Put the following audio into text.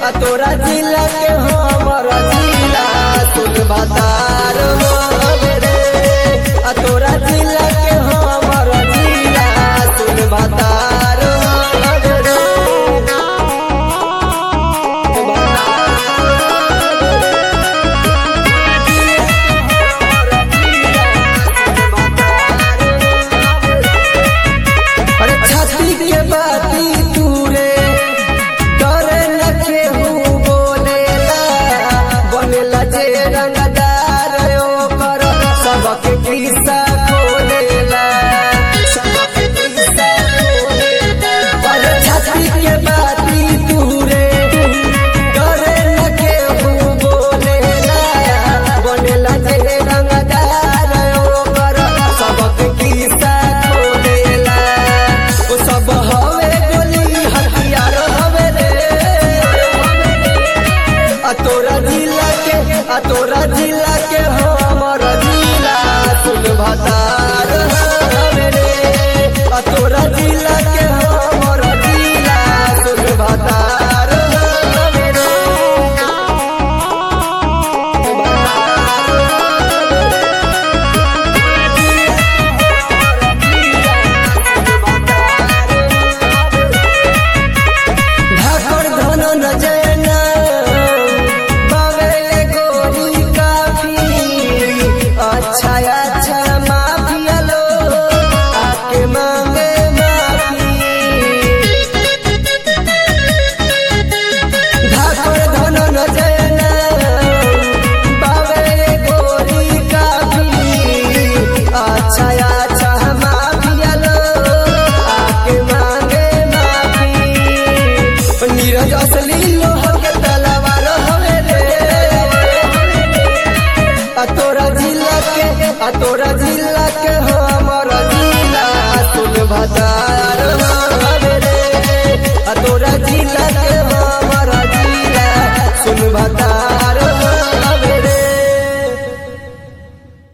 तोरा जिला के हमर जिला सुन बतार रे तोरा जिला के हमर जिला सुन बतार रे अरे छाती के बाती तूरे डरे न केहू बोलेला बनेला जे रंगदार ओकर सबके किस्सा खोलेला सबके किस्सा खोलेला अरे छाती के बाती तूरे डरे न केहू बोलेला बनेला जे रंगदार ओकर सबके किस्सा खोलेला ओ सब हवे गोली हथियार हवे रे तोरा जिला के हमर जिला सुन भतार हवे रे तोरा जिला के हमर जिला सुन भतार हवे रे ढाकर धन न जैना बावेले गोरी काफी अच्छा अच्छा माफिया लो आके मांगे माफी ढाकर धन न जैना बावेले गोरी काफी अच्छा अच्छा माफिया लो आके मांगे माफी नीरज असली लोहर के तलवार हवे रे तोरा जिला के हमर जिला सुन भतार हवे रे तोरा जिला